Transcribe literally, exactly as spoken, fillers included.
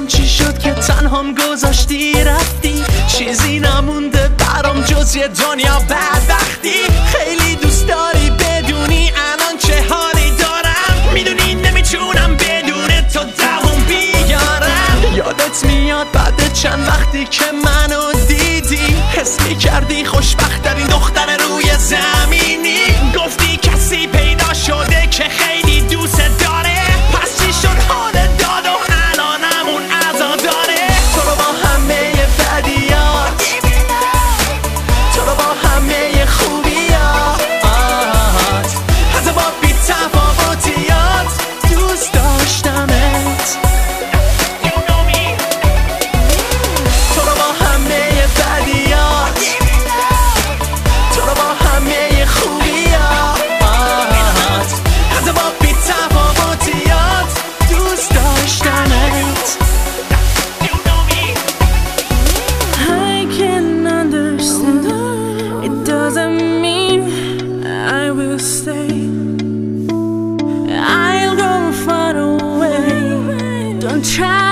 نمیدونم چی شد که تنهام گذاشتی رفتی، چیزی نمونده برام جز یه دنیا بدبختی. خیلی دوست داری بدونی الان چه حالی دارم، میدونی نمیتونم بدون تو دوام بیارم. یادت میاد بعد چند وقتی که منو دیدی، حس میکردی خوشبخت ترین دختر روی زمینی. گفتی کسی پیدا شده که خیلی دوست داره، پس چی شد حال داد و الانمون عزا داره. تو رو با همه بدیات، تو رو با همه خوبیات، حتی با بی تفاوتیات دوست داشتمت. تو رو با همه بدیات، تو رو با همه خوبیات، حتی با بی تفاوتیات دوست داشتمت. I can understand, it doesn't mean I will stay. I'll go far away, don't try